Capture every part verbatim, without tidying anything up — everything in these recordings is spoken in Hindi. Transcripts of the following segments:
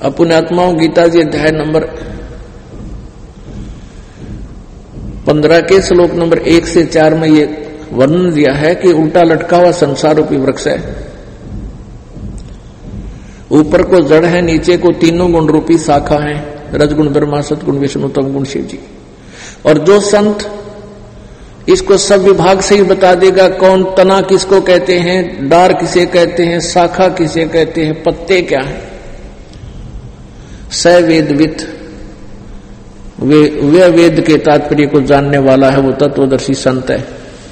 अपने आत्माओं गीता जी अध्याय नंबर पंद्रह के श्लोक नंबर एक से चार में ये वर्णन दिया है कि उल्टा लटका हुआ संसार रूपी वृक्ष है। ऊपर को जड़ है, नीचे को तीनों गुण रूपी शाखा है, रजगुण ब्रह्मा, सतगुण विष्णु, तम गुण शिव जी। और जो संत इसको सब विभाग से ही बता देगा, कौन तना किसको कहते हैं, डार किसे कहते हैं, शाखा किसे कहते हैं, पत्ते क्या है, स वेदवित, वे, वे वेद के तात्पर्य को जानने वाला है, वो तत्वदर्शी संत है।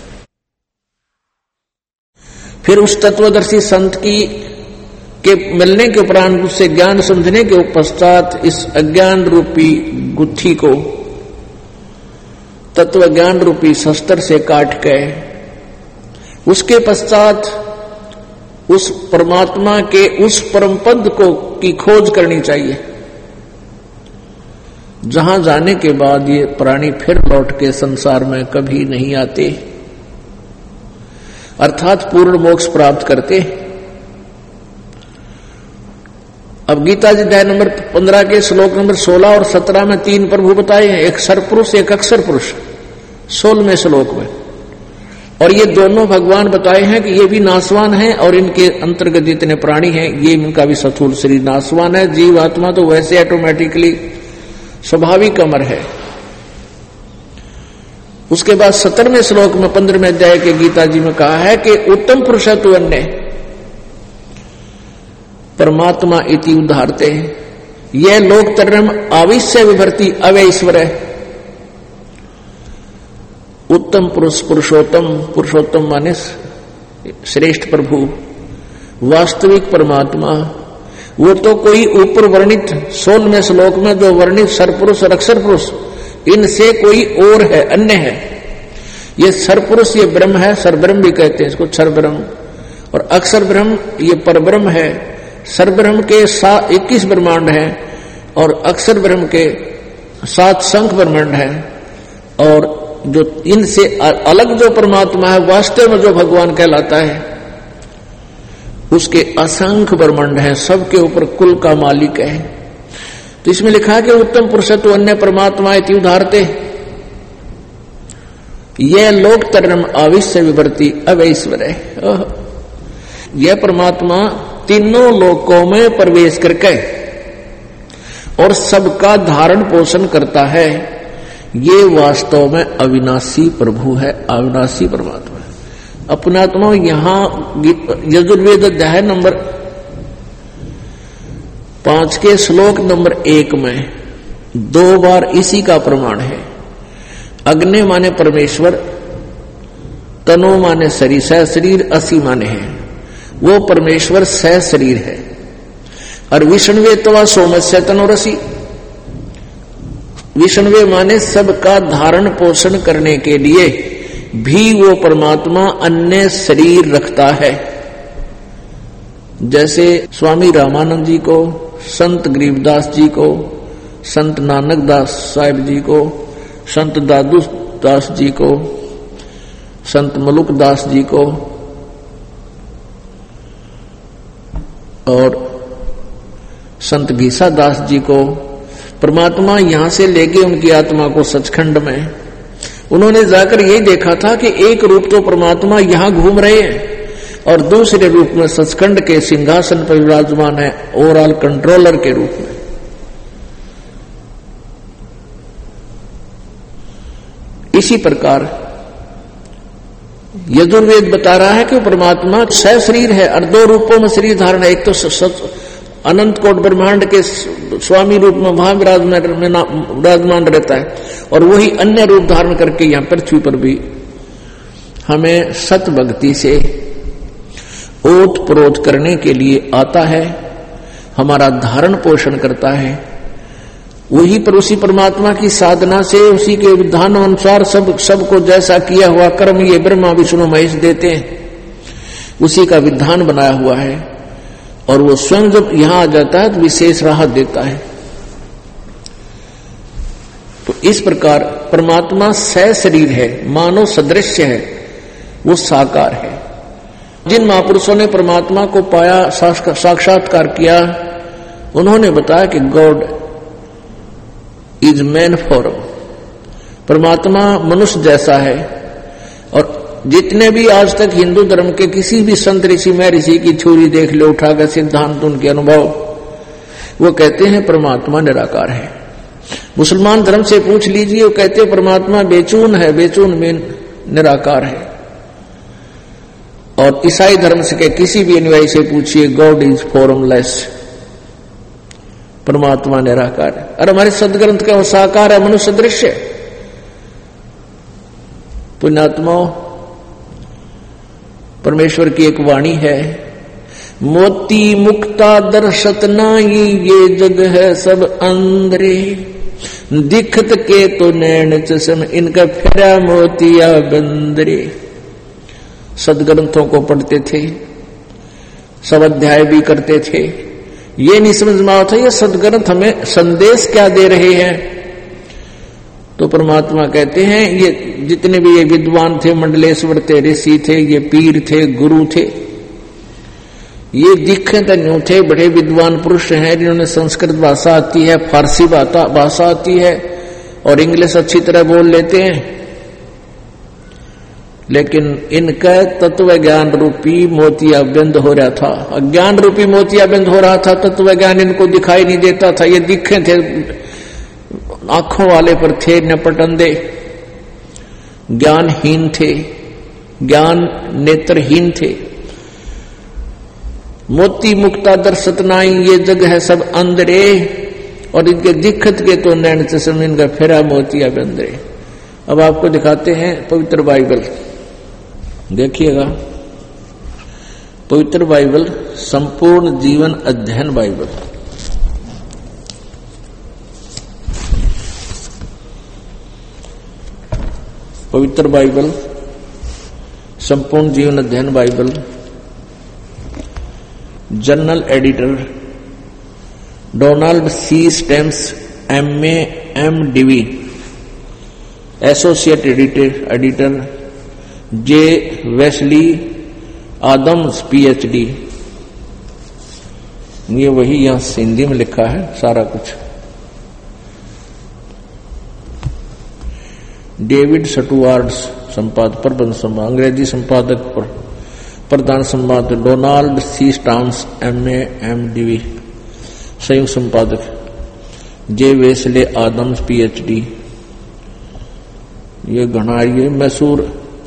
फिर उस तत्वदर्शी संत की के मिलने के उपरांत, उससे ज्ञान समझने के पश्चात इस अज्ञान रूपी गुत्थी को तत्व ज्ञान रूपी शस्त्र से काट के उसके पश्चात उस परमात्मा के उस परम पद को की खोज करनी चाहिए, जहां जाने के बाद ये प्राणी फिर लौट के संसार में कभी नहीं आते, अर्थात पूर्ण मोक्ष प्राप्त करते। अब गीता जी अध्याय नंबर पंद्रह के श्लोक नंबर सोलह और सत्रह में तीन प्रभु बताए हैं, एक सरपुरुष एक अक्षर पुरुष, सोलहवें श्लोक में। और ये दोनों भगवान बताए हैं कि ये भी नासवान है और इनके अंतर्गत जितने प्राणी हैं ये इनका भी स्थूल शरीर नासवान है। जीव आत्मा तो वैसे ऑटोमेटिकली स्वाभाविक अमर है। उसके बाद सत्रहवें श्लोक में पंद्रहवें अध्याय के गीता जी में कहा है कि उत्तम पुरुष तो अन्य परमात्मा इति उद्धारते, यह लोक तरम आविश्य विभर्ति अवैश्वर है। उत्तम पुरुष पुरुषोत्तम, पुरुषोत्तम माने श्रेष्ठ प्रभु, वास्तविक परमात्मा, वो तो कोई ऊपर वर्णित सोलहवें श्लोक में जो वर्णित सरपुरुष और अक्षर पुरुष, इनसे कोई और है, अन्य है। ये सरपुरुष ये ब्रह्म है, सरब्रह्म भी कहते हैं इसको, क्षर ब्रह्म, और अक्षर ब्रह्म ये परब्रह्म है। सरब्रह्म के सात इक्कीस ब्रह्मांड है और अक्षर ब्रह्म के सात संख ब्रह्मांड है। और जो इनसे अलग जो परमात्मा है, वास्तव में जो भगवान कहलाता है, उसके असंख्य ब्रह्मांड है, सबके ऊपर कुल का मालिक है। तो इसमें लिखा है कि उत्तम पुरुष तो अन्य परमात्मा इति उद्धारते, यह लोक तरम आविश्य विभर्ति अवैश्वर है। यह परमात्मा तीनों लोकों में प्रवेश करके और सबका धारण पोषण करता है। ये वास्तव में अविनाशी प्रभु है, अविनाशी परमात्मा है। अपनात्मा यहां यजुर्वेद अध्याय नंबर पांच के श्लोक नंबर एक में दो बार इसी का प्रमाण है। अग्नि माने परमेश्वर, तनो माने शरीर, सह शरीर असी माने है, वो परमेश्वर सह शरीर है। और विष्णुवे तवा सोमस्य तनोरसी, विष्णुवे माने सबका धारण पोषण करने के लिए भी वो परमात्मा अन्य शरीर रखता है। जैसे स्वामी रामानंद जी को, संत गरीबदास जी को, संत नानक दास साहिब जी को, संत दादू दास जी को, संत मलुक दास जी को और संत घीसा दास जी को परमात्मा यहां से ले गए उनकी आत्मा को सचखंड में। उन्होंने जाकर यही देखा था कि एक रूप तो परमात्मा यहां घूम रहे हैं और दूसरे रूप में सचखंड के सिंहासन पर विराजमान है, ओवरऑल कंट्रोलर के रूप में। इसी प्रकार यजुर्वेद बता रहा है कि परमात्मा सह शरीर है और दो रूपों में शरीर धारण है। एक तो सच अनंत कोट ब्रह्मांड के स्वामी रूप में वहां विराजमान रहता है और वही अन्य रूप धारण करके यहां पृथ्वी पर भी हमें सत भक्ति से ओत प्रोत करने के लिए आता है, हमारा धारण पोषण करता है। वही पर उसी परमात्मा की साधना से उसी के विधान अनुसार सब सबको जैसा किया हुआ कर्म ये ब्रह्मा विष्णु महेश देते हैं, उसी का विधान बनाया हुआ है। और वो स्वयं जब यहां आ जाता है तो विशेष राहत देता है। तो इस प्रकार परमात्मा सह शरीर है, मानव सदृश्य है, वो साकार है। जिन महापुरुषों ने परमात्मा को पाया, साक्षात्कार किया, उन्होंने बताया कि गॉड इज मैन फॉर्म, परमात्मा मनुष्य जैसा है। और जितने भी आज तक हिंदू धर्म के किसी भी संत ऋषि में ऋषि की छुरी देख लो उठाकर सिद्धांत उनके अनुभव, वो कहते हैं परमात्मा निराकार है। मुसलमान धर्म से पूछ लीजिए, वो कहते हैं परमात्मा बेचून है, बेचून में निराकार है। और ईसाई धर्म से के किसी भी अनुयायी से पूछिए, गॉड इज फॉर्मलेस, परमात्मा निराकार है। और हमारे सदग्रंथ का वो साकार है, मनुष्य दृश्य। पुण्यात्माओं, परमेश्वर की एक वाणी है, मोती मुक्ता दर्शत नाई, ये जग है सब अंधरे, दिखत के तो नैन चश्म, इनका फेरा मोतिया बंदरे। सदग्रंथों को पढ़ते थे, सब अध्याय भी करते थे, ये नहीं समझ में आता ये सदग्रंथ हमें संदेश क्या दे रहे हैं। तो परमात्मा कहते हैं ये जितने भी ये विद्वान थे, मंडलेश्वर थे, ऋषि थे, ये पीर थे, गुरु थे, ये दिखे तो न्यू थे, बड़े विद्वान पुरुष हैं जिन्होंने संस्कृत भाषा आती है, फारसी भाषा आती है और इंग्लिश अच्छी तरह बोल लेते हैं। लेकिन इनका तत्व ज्ञान रूपी मोतिया बिंद हो रहा था, अज्ञान रूपी मोतिया बिंद हो रहा था, तत्व ज्ञान इनको दिखाई नहीं देता था। ये दिखे थे, आंखों वाले पर थे नपट अंधे, ज्ञानहीन थे, ज्ञान नेत्रहीन थे। मोती मुक्ता दर्शत नाई, ये जग है सब अंधरे, और इनके दिखत के तो नैन चश्म, इनका फेरा मोतिया बंदरे। अब आपको दिखाते हैं पवित्र बाइबल, देखिएगा पवित्र बाइबल, संपूर्ण जीवन अध्ययन बाइबल। पवित्र बाइबल, संपूर्ण जीवन अध्ययन Bible, general editor Donald C Stamps M A M Div, associate editor editor J Wesley Adams PhD. ये वही यहां हिंदी में लिखा है सारा कुछ। डेविड स्टुअर्ट्स संपादक, प्रबंध संपादक, अंग्रेजी संपादक पर प्रधान संपादक Donald C Stamps M A M D, संयुक्त संपादक जे वेस्ले आदम्स पीएचडी। ये घना ये मैसूर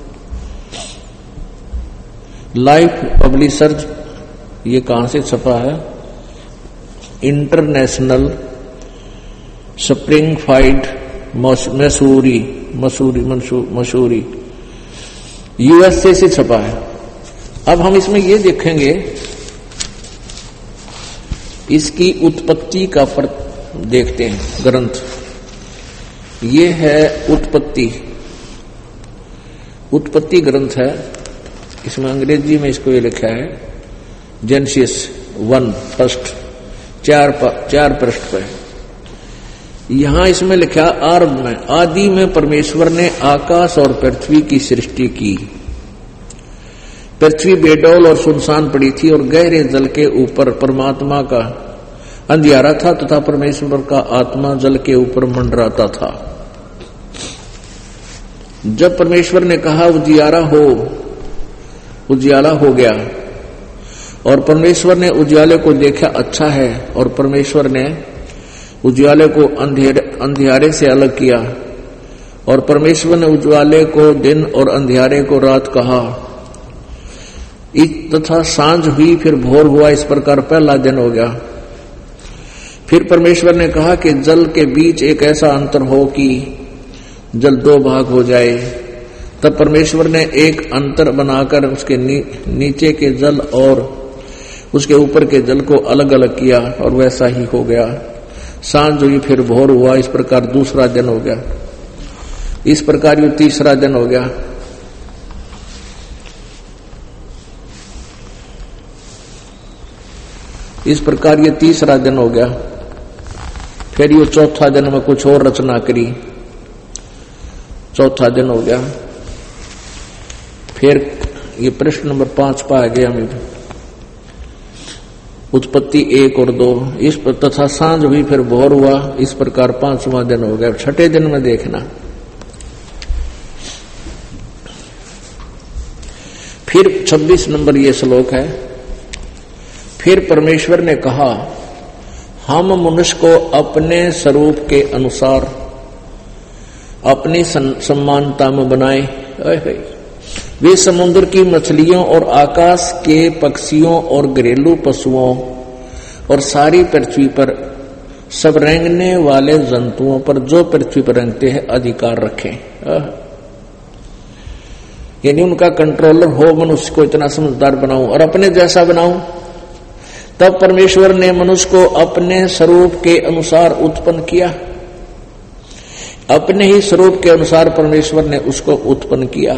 लाइफ पब्लिशर्स, ये कहां से छपा है? International Springfield Missouri Missouri Missouri USA से छपा है। अब हम इसमें ये देखेंगे इसकी उत्पत्ति का फर्क देखते हैं। ग्रंथ ये है उत्पत्ति, उत्पत्ति ग्रंथ है। इसमें अंग्रेजी में इसको ये लिखा है जेनेसिस वन फर्स्ट, चार चार पृष्ठ पर। यहां इसमें लिखा आरंभ में, आदि में परमेश्वर ने आकाश और पृथ्वी की सृष्टि की। पृथ्वी बेडौल और सुनसान पड़ी थी और गहरे जल के ऊपर परमात्मा का अंधियारा था तथा परमेश्वर का आत्मा जल के ऊपर मंडराता था। जब परमेश्वर ने कहा उजियारा हो, उजियाला हो गया। और परमेश्वर ने उजियाले को देखा अच्छा है, और परमेश्वर ने उजियाले को अंधेरे अंधियारे से अलग किया। और परमेश्वर ने उजियाले को दिन और अंधियारे को रात कहा। तथा सांझ हुई, फिर भोर हुआ, इस प्रकार पहला दिन हो गया। फिर परमेश्वर ने कहा कि जल के बीच एक ऐसा अंतर हो कि जल दो भाग हो जाए। तब परमेश्वर ने एक अंतर बनाकर उसके नी, नीचे के जल और उसके ऊपर के जल को अलग अलग किया, और वैसा ही हो गया। सांझ हुई, फिर भोर हुआ, इस प्रकार दूसरा दिन हो गया। इस प्रकार ये तीसरा दिन हो गया। इस प्रकार ये तीसरा दिन हो गया। फिर ये चौथा दिन में कुछ और रचना करी, चौथा दिन हो गया। फिर ये प्रश्न नंबर पांच पा गए हम। उत्पत्ति एक और दो, इस पर तथा सांझ हुई फिर भोर हुआ, इस प्रकार पांचवा दिन हो गया। छठे दिन में देखना फिर छब्बीस नंबर ये श्लोक है। फिर परमेश्वर ने कहा, हम मनुष्य को अपने स्वरूप के अनुसार अपनी समानता में बनाए। वे समुद्र की मछलियों और आकाश के पक्षियों और घरेलू पशुओं और सारी पृथ्वी पर सब रेंगने वाले जंतुओं पर जो पृथ्वी पर रेंगते हैं अधिकार रखें। यानी उनका कंट्रोलर हो, मनुष्य को इतना समझदार बनाऊं और अपने जैसा बनाऊं। तब परमेश्वर ने मनुष्य को अपने स्वरूप के अनुसार उत्पन्न किया। अपने ही स्वरूप के अनुसार परमेश्वर ने उसको उत्पन्न किया।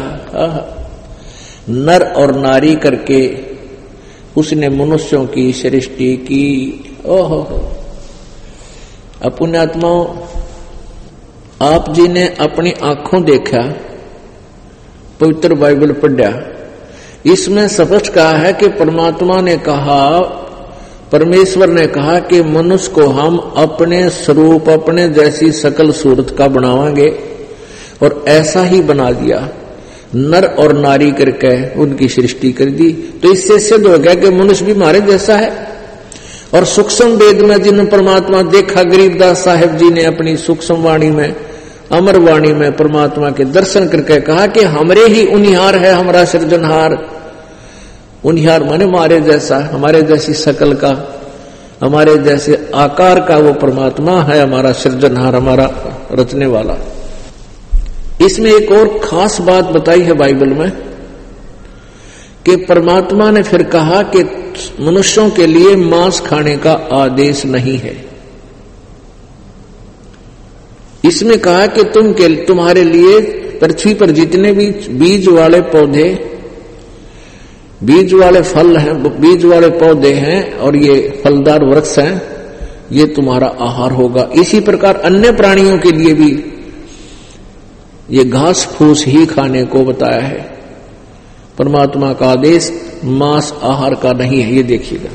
नर और नारी करके उसने मनुष्यों की सृष्टि की। ओहो, पुण्यात्माओं, आप जी ने अपनी आंखों देखा, पवित्र बाइबल पढ़ा, इसमें स्पष्ट कहा है कि परमात्मा ने कहा, परमेश्वर ने कहा कि मनुष्य को हम अपने स्वरूप, अपने जैसी सकल सूरत का बनावांगे, और ऐसा ही बना दिया। नर और नारी करके उनकी सृष्टि कर दी। तो इससे सिद्ध हो गया कि मनुष्य भी हमारे जैसा है। और सूक्ष्म वेद में जिन परमात्मा देखा, गरीबदास साहेब जी ने अपनी सूक्ष्म वाणी में, अमर वाणी में परमात्मा के दर्शन करके कहा कि हमरे ही उनिहार है हमारा सृजनहार। उनिहार माने हमारे जैसा, हमारे जैसी शकल का, हमारे जैसे आकार का वो परमात्मा है हमारा सृजनहार, हमारा रचने वाला। इसमें एक और खास बात बताई है बाइबल में कि परमात्मा ने फिर कहा कि मनुष्यों के लिए मांस खाने का आदेश नहीं है। इसमें कहा कि तुम के तुम्हारे लिए पृथ्वी पर जितने भी बीज वाले पौधे, बीज वाले फल हैं, बीज वाले पौधे हैं और ये फलदार वृक्ष हैं, ये तुम्हारा आहार होगा। इसी प्रकार अन्य प्राणियों के लिए भी ये घास फूस ही खाने को बताया है। परमात्मा का आदेश मांस आहार का नहीं है, ये देखिएगा।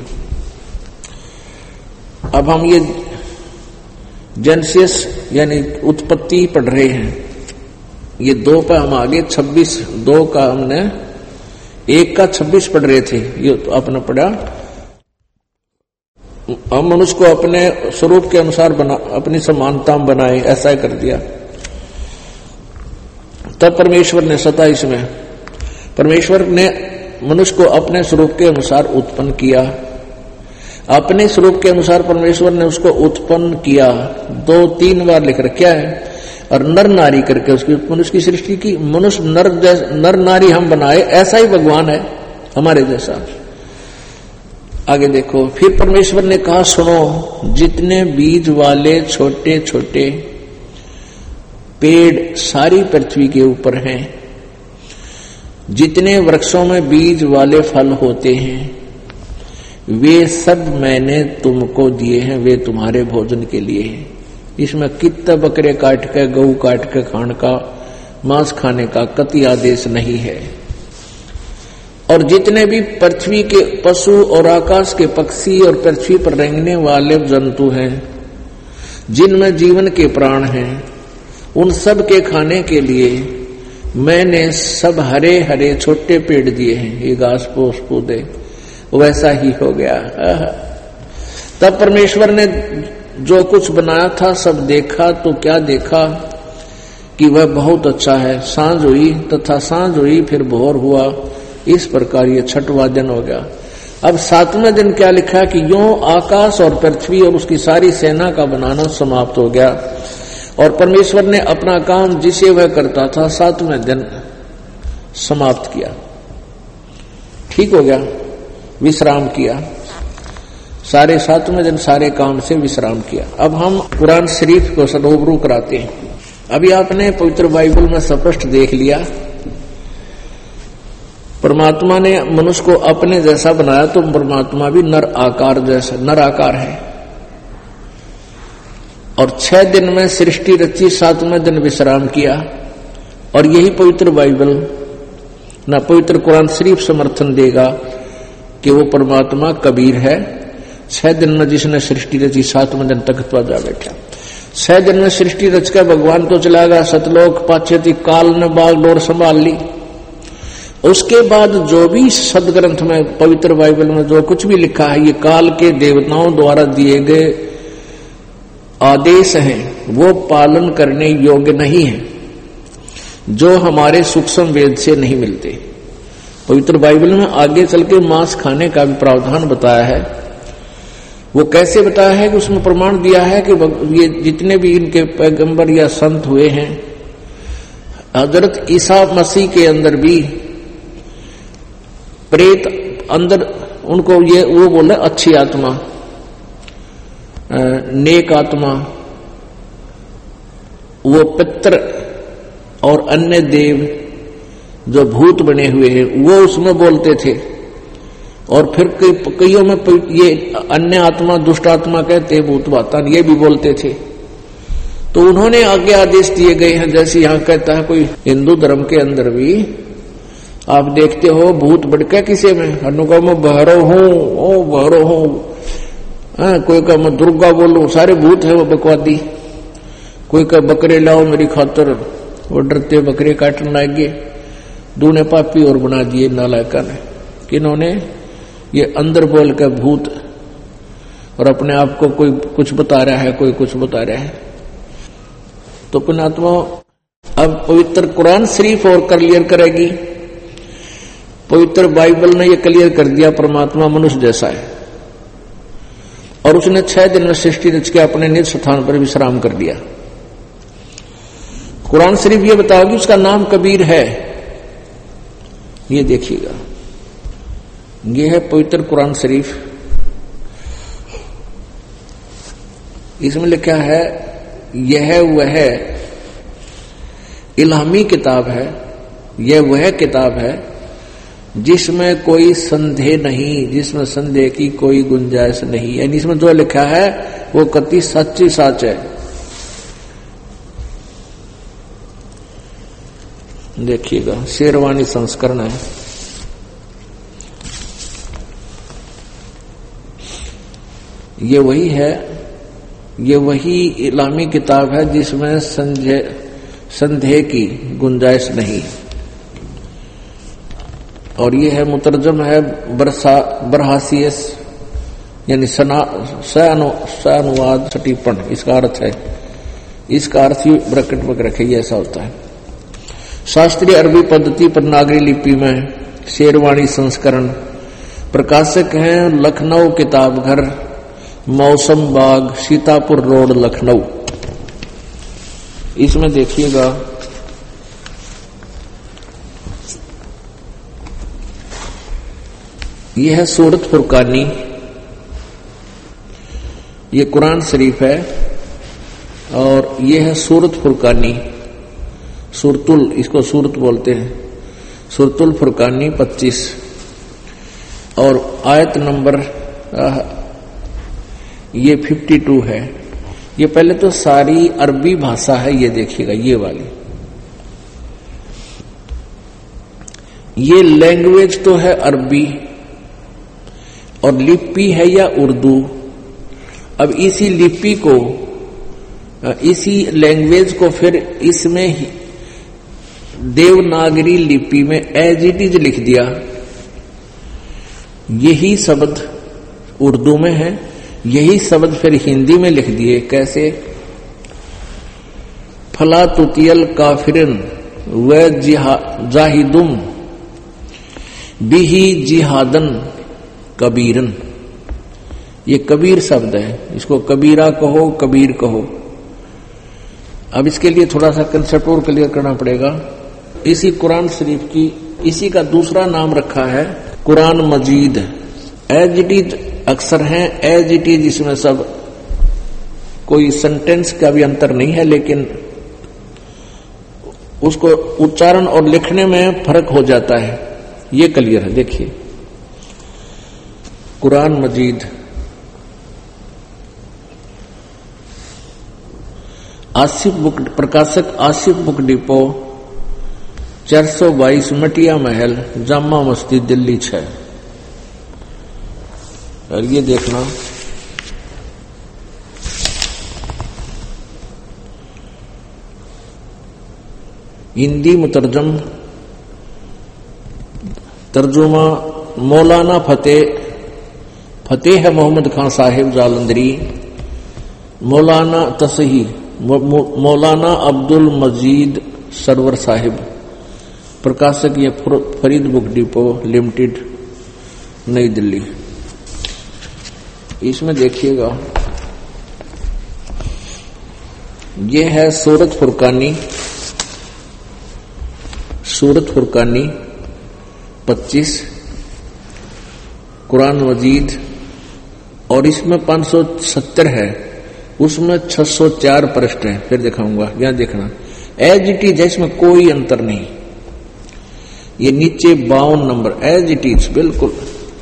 अब हम ये जेनेसिस यानी उत्पत्ति पढ़ रहे हैं। ये दो पे हम आगे छब्बीस, दो का हमने एक का छब्बीस पढ़ रहे थे, ये तो आपने पढ़ा। हम मनुष्य को अपने स्वरूप के अनुसार बना, अपनी समानता में बनाए, ऐसा कर दिया। तब परमेश्वर ने सताइस में परमेश्वर ने मनुष्य को अपने स्वरूप के अनुसार उत्पन्न किया। अपने स्वरूप के अनुसार परमेश्वर ने उसको उत्पन्न किया। दो तीन बार लिख रखा है। और नर नारी करके उसकी मनुष्य की सृष्टि की। मनुष्य नर नर नारी हम बनाए, ऐसा ही भगवान है हमारे जैसा। आगे देखो, फिर परमेश्वर ने कहा, सुनो, जितने बीज वाले छोटे छोटे पेड़ सारी पृथ्वी के ऊपर हैं, जितने वृक्षों में बीज वाले फल होते हैं, वे सब मैंने तुमको दिए हैं, वे तुम्हारे भोजन के लिए हैं। इसमें कितने बकरे काट के, गऊ काट के खाने का, मांस खाने का कति आदेश नहीं है। और जितने भी पृथ्वी के पशु और आकाश के पक्षी और पृथ्वी पर रेंगने वाले जंतु हैं, जिनमें जीवन के प्राण हैं, उन सब के खाने के लिए मैंने सब हरे हरे छोटे पेड़ दिए हैं, ये घास फूस पौधे। वैसा ही हो गया। तब परमेश्वर ने जो कुछ बनाया था सब देखा, तो क्या देखा कि वह बहुत अच्छा है। सांझ हुई तथा सांझ हुई फिर भोर हुआ, इस प्रकार ये छठवां दिन हो गया। अब सातवें दिन क्या लिखा कि यूं आकाश और पृथ्वी और उसकी सारी सेना का बनाना समाप्त हो गया। और परमेश्वर ने अपना काम जिसे वह करता था सातवें दिन समाप्त किया, ठीक हो गया, विश्राम किया। सारे सातवें दिन सारे काम से विश्राम किया। अब हम कुरान शरीफ को सदोबरू कराते हैं। अभी आपने पवित्र बाइबल में स्पष्ट देख लिया, परमात्मा ने मनुष्य को अपने जैसा बनाया, तो परमात्मा भी नर आकार जैसा नर आकार है। और छह दिन में सृष्टि रची, सातवें दिन विश्राम किया। और यही पवित्र बाइबल ना पवित्र कुरान शरीफ समर्थन देगा कि वो परमात्मा कबीर है छह दिन में जिसने सृष्टि रची, सातवें दिन तख्त पर जा बैठा। छह दिन में सृष्टि रच का भगवान तो चला गया सतलोक, पाछे थी काल ने बागडोर संभाल ली। उसके बाद जो भी सदग्रंथ में, पवित्र बाइबल में जो कुछ भी लिखा है, ये काल के देवताओं द्वारा दिए गए आदेश हैं, वो पालन करने योग्य नहीं है, जो हमारे सूक्ष्म वेद से नहीं मिलते। पवित्र बाइबल में आगे चल के मांस खाने का भी प्रावधान बताया है। वो कैसे बताया है कि उसमें प्रमाण दिया है कि ये जितने भी इनके पैगंबर या संत हुए हैं, हजरत ईसा मसीह के अंदर भी प्रेत अंदर, उनको ये वो बोले अच्छी आत्मा, नेक आत्मा, वो पितर और अन्य देव जो भूत बने हुए हैं वो उसमें बोलते थे। और फिर कईयों में ये अन्य आत्मा, दुष्ट आत्मा कहते हैं, भूत वातान, ये भी बोलते थे। तो उन्होंने आगे आदेश दिए गए हैं। जैसे यहां कहता है कोई हिंदू धर्म के अंदर भी आप देखते हो भूत भड़का किसे में, अनुका में बहरो हूं, ओ बहरो हूं, कोई का मैं दुर्गा बोलूं, सारे भूत है वो बकवादी। कोई का बकरे लाओ मेरी खातर, वो डरते बकरे काटने लगे। दूने पापी और बना दिए नालायका ने, किन्होंने ये अंदर बोल कर भूत, और अपने आप को कोई कुछ बता रहा है, कोई कुछ बता रहा है। तो पुण्यात्मा अब पवित्र कुरान शरीफ और क्लियर करेगी। पवित्र बाइबल ने ये क्लियर कर दिया परमात्मा मनुष्य जैसा है, और उसने छह दिन में सृष्टि रच के अपने निज स्थान पर विश्राम कर दिया। कुरान शरीफ ये बताओगी उसका नाम कबीर है। ये देखिएगा, ये है पवित्र कुरान शरीफ। इसमें लिखा है यह वह इल्हामी किताब है, यह वह किताब है जिसमें कोई संदेह नहीं, जिसमें संदेह की कोई गुंजाइश नहीं। यानी इसमें जो लिखा है वो कति सच्ची सच है। देखिएगा, शेरवानी संस्करण है। ये वही है, ये वही इलामी किताब है जिसमें संदेह संदेह की गुंजाइश नहीं। और ये है मुतरजम है बरसा बरहासियस, यानी अनुवाद सटीपन, इसका अर्थ है, इसका अर्थ ही ब्रैकेट में रखे, ऐसा होता है। शास्त्रीय अरबी पद्धति पर नागरी लिपि में शेरवानी संस्करण, प्रकाशक हैं लखनऊ किताब घर, मौसम बाग, सीतापुर रोड, लखनऊ। इसमें देखिएगा यह है सूरत फुरकानी, ये कुरान शरीफ है, और यह है सूरत फुरकानी, सूरतुल, इसको सूरत बोलते हैं, सूरतुल फुरकानी पच्चीस, और आयत नंबर ये बावन है। ये पहले तो सारी अरबी भाषा है, ये देखिएगा, ये वाली, ये लैंग्वेज तो है अरबी, और लिपि है या उर्दू। अब इसी लिपि को, इसी लैंग्वेज को फिर इसमें ही देवनागरी लिपि में एज इट इज लिख दिया। यही शब्द उर्दू में है, यही शब्द फिर हिंदी में लिख दिए। कैसे? फला तुतियल काफिरन व जाहिदुम बिही जिहादन कबीरन। ये कबीर शब्द है, इसको कबीरा कहो, कबीर कहो। अब इसके लिए थोड़ा सा कंसेप्ट और क्लियर करना पड़ेगा। इसी कुरान शरीफ की इसी का दूसरा नाम रखा है कुरान मजीद। एज इट इज अक्सर हैं, एज इट इज, इसमें सब कोई सेंटेंस का भी अंतर नहीं है, लेकिन उसको उच्चारण और लिखने में फर्क हो जाता है। ये क्लियर है। देखिए कुरान मजीद, आसिफ बुक, प्रकाशक आसिफ बुक डिपो, चार सौ बाईस मटिया महल, जामा मस्जिद, दिल्ली छह। और ये देखना हिंदी मुतरजम तर्जुमा मौलाना फतेह फतेह मोहम्मद खान साहिब जालंधरी, मौलाना तसही मौलाना अब्दुल मजीद सरवर साहिब, प्रकाशक ये फरीद बुक डिपो लिमिटेड, नई दिल्ली। इसमें देखिएगा, ये है सूरत फुरकानी, सूरत फुरकानी पच्चीस, कुरान मजीद, और इसमें पांच सौ सत्तर है, उसमें छह सौ चार पृष्ठ है। फिर दिखाऊंगा, यहां देखना एज इट इज, इसमें कोई अंतर नहीं। ये नीचे बावन नंबर एज इट इज बिल्कुल।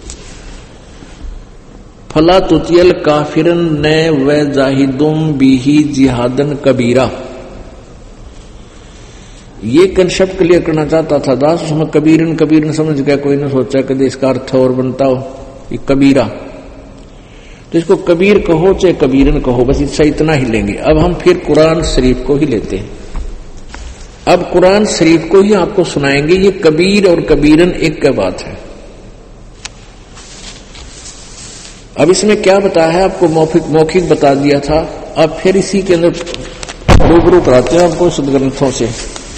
फला तुतियल काफिरन ने व जाहिदुम बिही जिहादन कबीरा, ये कंसेप्ट क्लियर करना चाहता था दास। उसमें कबीरन कबीरन समझ गया, कोई ने सोचा कि इसका अर्थ और बनता हो ये कबीरा, तो इसको कबीर कहो चाहे कबीरन कहो, बस इससे इतना ही लेंगे। अब हम फिर कुरान शरीफ को ही लेते हैं। अब कुरान शरीफ को ही आपको सुनाएंगे। ये कबीर और कबीरन एक का बात है। अब इसमें क्या बताया है आपको, मौखिक मौखिक बता दिया था। अब फिर इसी के अंदर रूबरू कराते हैं आपको सदग्रंथों से।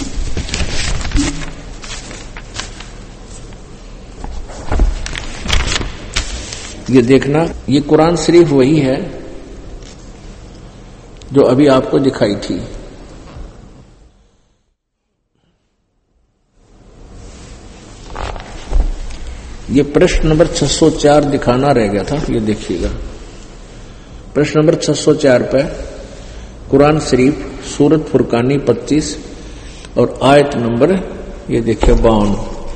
ये देखना, ये कुरान शरीफ वही है जो अभी आपको दिखाई थी। ये प्रश्न नंबर छह सौ चार दिखाना रह गया था, ये देखिएगा। प्रश्न नंबर छह सौ चार पे कुरान शरीफ सूरत फुरकानी पच्चीस और आयत नंबर ये देखिए बावन।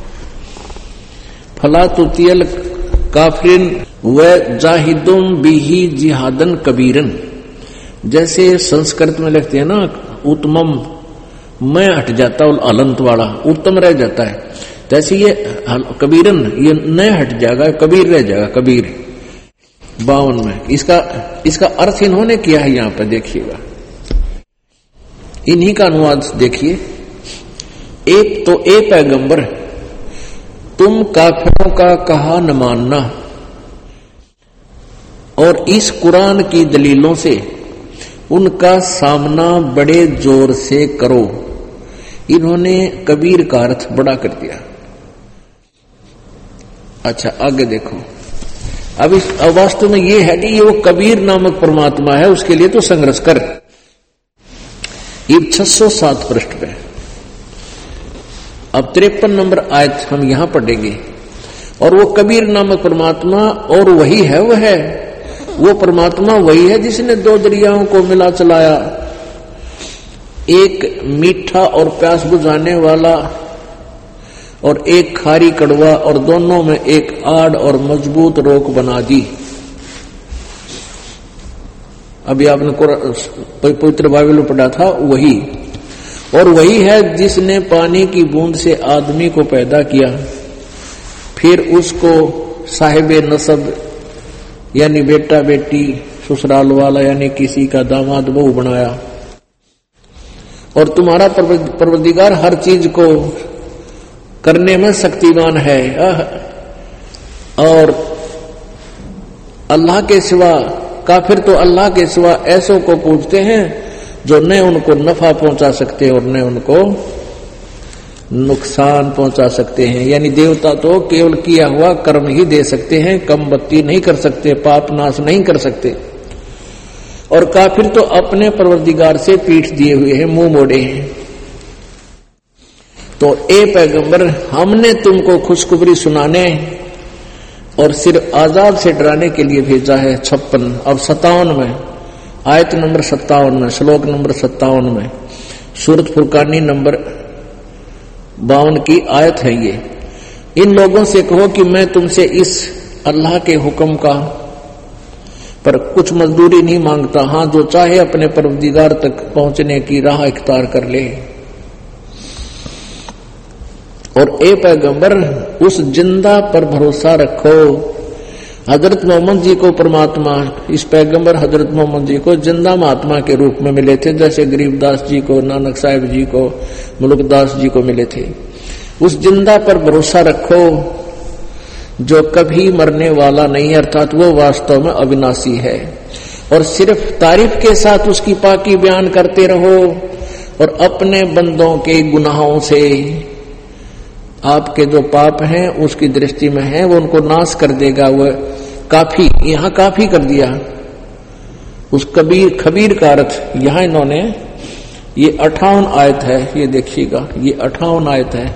फला तुतियल काफिरिन व जाहिदुम बिही जिहादन कबीरन, जैसे संस्कृत में लिखते हैं ना उत्तमम, मैं हट जाता और अलंत वाला उत्तम रह जाता है, तैसे ये कबीरन ये न हट जाएगा, कबीर रह जाएगा, कबीर बावन में। इसका इसका अर्थ इन्होंने किया है, यहां पर देखिएगा, इन्हीं का अनुवाद देखिए। एक तो ए पैगंबर तुम काफिरों का कहा न मानना और इस कुरान की दलीलों से उनका सामना बड़े जोर से करो। इन्होंने कबीर का अर्थ बड़ा कर दिया। अच्छा आगे देखो, अब इस वास्तव में ये है कि ये वो कबीर नामक परमात्मा है, उसके लिए तो संघर्ष कर। ये छह सौ सात पृष्ठ पे अब तिरपन नंबर आयत हम यहां पढ़ेंगे। और वो कबीर नामक परमात्मा और वही है, वह है वो परमात्मा वही है जिसने दो दरियाओं को मिला चलाया, एक मीठा और प्यास बुझाने वाला और एक खारी कड़वा, और दोनों में एक आड़ और मजबूत रोक बना दी। अभी आपने पवित्र बाइबल में पढ़ा था, वही और वही है जिसने पानी की बूंद से आदमी को पैदा किया, फिर उसको साहिब नसब यानी बेटा बेटी ससुराल वाला यानी किसी का दामाद बहू बनाया। और तुम्हारा परवरदिगार हर चीज को करने में शक्तिमान है। और अल्लाह के सिवा काफिर तो अल्लाह के सिवा ऐसों को पूजते हैं जो न उनको नफा पहुंचा सकते और न उनको नुकसान पहुंचा सकते हैं। यानी देवता तो केवल किया हुआ कर्म ही दे सकते हैं, कम बत्ती नहीं कर सकते, पाप नाश नहीं कर सकते। और काफिर तो अपने परवरदिगार से पीठ दिए हुए हैं, मुंह मोड़े हैं। तो ए पैगंबर, हमने तुमको खुशखबरी सुनाने और सिर्फ आजाद से डराने के लिए भेजा है। छप्पन अब सत्तावन में आयत नंबर सत्तावन में श्लोक नंबर सत्तावन में सूरत फुरकानी नंबर बावन की आयत है ये। इन लोगों से कहो कि मैं तुमसे इस अल्लाह के हुक्म का पर कुछ मजदूरी नहीं मांगता, हां जो चाहे अपने परवरदिगार तक पहुंचने की राह इख्तियार कर ले। और ए पैगंबर, उस जिंदा पर भरोसा रखो हजरत मोहम्मद जी को परमात्मा, इस पैगंबर हजरत मोहम्मद जी को जिंदा महात्मा के रूप में मिले थे, जैसे गरीबदास जी को, नानक साहिब जी को, मुल्कदास जी को मिले थे। उस जिंदा पर भरोसा रखो जो कभी मरने वाला नहीं, अर्थात वो वास्तव में अविनाशी है। और सिर्फ तारीफ के साथ उसकी पाकी बयान करते रहो और अपने बंदों के गुनाहों से आपके जो पाप हैं उसकी दृष्टि में है वो उनको नाश कर देगा। वह काफी, यहां काफी कर दिया उस कबीर खबीर का अर्थ। यहां इन्होंने ये अठावन आयत है, ये देखिएगा, ये अठावन आयत है।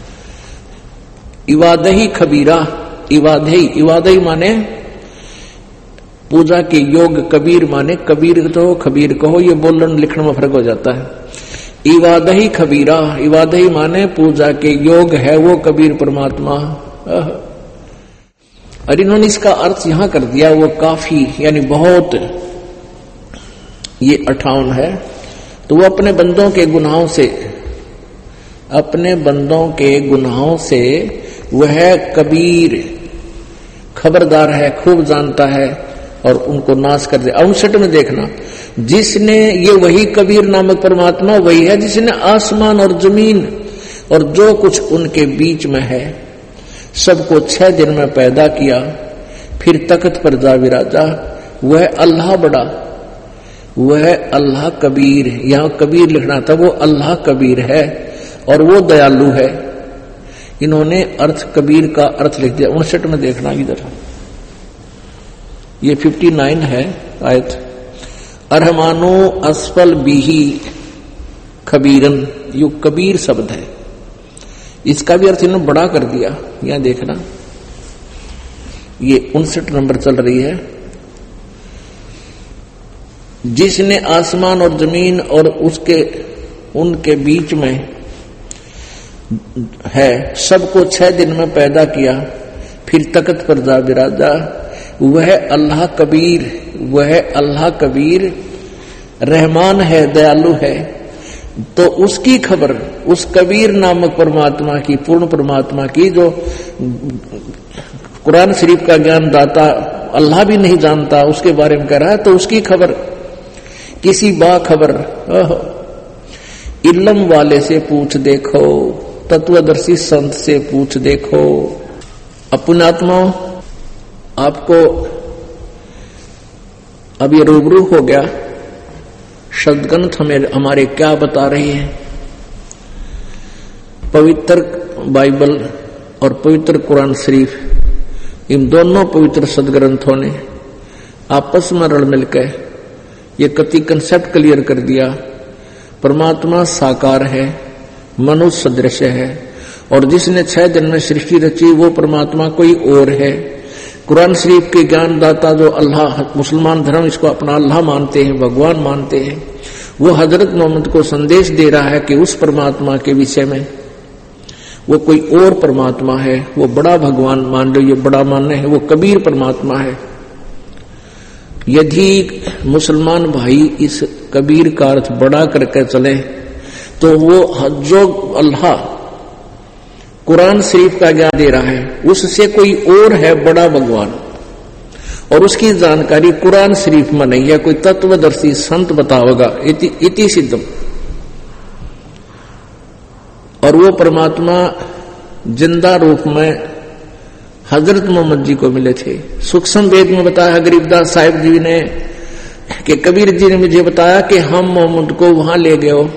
इवादही खबीरा, इवादही, इवादही माने पूजा के योग, कबीर माने कबीर तो खबीर कहो, ये बोलने लिखने में फर्क हो जाता है। इवादही खबीरा, इवादही माने पूजा के योग है वो कबीर परमात्मा। और इन्होंने इसका अर्थ यहां कर दिया वो काफी, यानी बहुत, ये अठावन है। तो वो अपने बंदों के गुनाहों से, अपने बंदों के गुनाहों से वह कबीर खबरदार है, खूब जानता है और उनको नाश कर दे। अवसट में देखना, जिसने, ये वही कबीर नामक परमात्मा वही है जिसने आसमान और जमीन और जो कुछ उनके बीच में है सबको छह दिन में पैदा किया, फिर तख्त पर जा विराजा। वह अल्लाह बड़ा, वह अल्लाह कबीर, यहां कबीर लिखना था, वो अल्लाह कबीर है और वो दयालु है। इन्होंने अर्थ कबीर का अर्थ लिख दिया। उनसठ में देखना इधर, ये उनसठ है आयत। अरहमानो असफल बीही खबीरन, यो कबीर शब्द है, इसका भी अर्थ इन्होंने बड़ा कर दिया। यहां देखना, ये उनसठ नंबर चल रही है। जिसने आसमान और जमीन और उसके उनके बीच में है सबको छह दिन में पैदा किया, फिर तख्त पर जा विराजा। वह अल्लाह कबीर, वह अल्लाह कबीर रहमान है, दयालु है। तो उसकी खबर, उस कबीर नामक परमात्मा की, पूर्ण परमात्मा की, जो कुरान शरीफ का ज्ञान दाता अल्लाह भी नहीं जानता, उसके बारे में कह रहा है, तो उसकी खबर किसी बाखबर इल्म वाले से पूछ देखो, तत्वदर्शी संत से पूछ देखो। अपनात्मा आपको अब ये रूबरू हो गया, शब्दग्रंथ हमें हमारे क्या बता रही है। पवित्र बाइबल और पवित्र कुरान शरीफ, इन दोनों पवित्र सदग्रंथों ने आपस में रल मिलकर ये कति कंसेप्ट क्लियर कर दिया। परमात्मा साकार है, मनुष्य सदृश है, और जिसने छह दिन में सृष्टि रची वो परमात्मा कोई और है। कुरान शरीफ के ज्ञानदाता जो अल्लाह, मुसलमान धर्म इसको अपना अल्लाह मानते हैं, भगवान मानते हैं, वो हजरत मोहम्मद को संदेश दे रहा है कि उस परमात्मा के विषय में वो कोई और परमात्मा है, वो बड़ा भगवान मान लो, ये बड़ा मानने है, वो कबीर परमात्मा है। यदि मुसलमान भाई इस कबीर का अर्थ बड़ा करके चले तो वो जो अल्लाह कुरान शरीफ का ज्ञान दे रहा है उससे कोई और है बड़ा भगवान, और उसकी जानकारी कुरान शरीफ में नहीं है, कोई तत्वदर्शी संत बताओगा। इति, इति सिद्धम। और वो परमात्मा जिंदा रूप में हजरत मोहम्मद जी को मिले थे। सूक्ष्म वेद में बताया गरीबदास साहिब जी ने कि कबीर जी ने मुझे बताया कि हम मोहम्मद को वहां ले गए हो,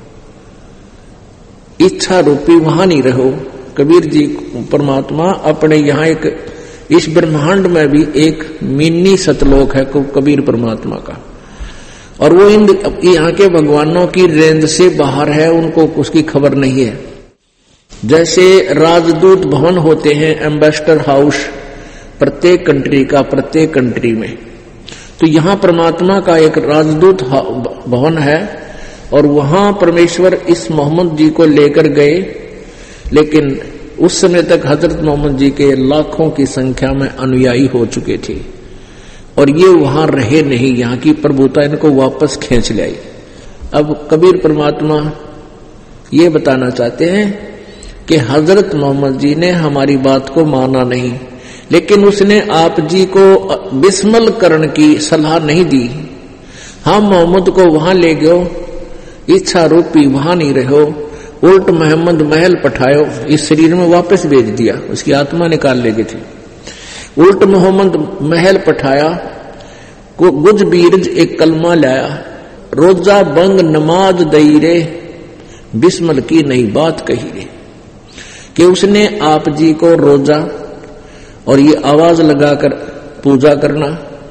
इच्छा रूपी वहां नहीं रहो। कबीर जी परमात्मा अपने यहाँ एक, इस ब्रह्मांड में भी एक मिनी सतलोक है कबीर परमात्मा का, और वो इन यहाँ के भगवानों की रेंज से बाहर है, उनको उसकी खबर नहीं है। जैसे राजदूत भवन होते हैं, एम्बेसडर हाउस प्रत्येक कंट्री का, प्रत्येक कंट्री में, तो यहां परमात्मा का एक राजदूत भवन है, और वहां परमेश्वर इस मोहम्मद जी को लेकर गए। लेकिन उस समय तक हजरत मोहम्मद जी के लाखों की संख्या में अनुयायी हो चुके थे, और ये वहां रहे नहीं, यहाँ की प्रभुता इनको वापस खींच लाई। अब कबीर परमात्मा ये बताना चाहते हैं कि हजरत मोहम्मद जी ने हमारी बात को माना नहीं, लेकिन उसने आप जी को विस्मल करण की सलाह नहीं दी। हम मोहम्मद को वहां ले गयो, इच्छा रूपी वहां नहीं रहो, उल्ट मोहम्मद महल पठायो, इस शरीर में वापस भेज दिया, उसकी आत्मा निकाल ले गए थे। उल्ट मोहम्मद महल पठाया, को गुज बीरज एक कलमा लाया, रोजा बंग नमाज दई रे, बिस्मल की नई बात कही रे। कि उसने आप जी को रोजा और ये आवाज लगाकर पूजा करना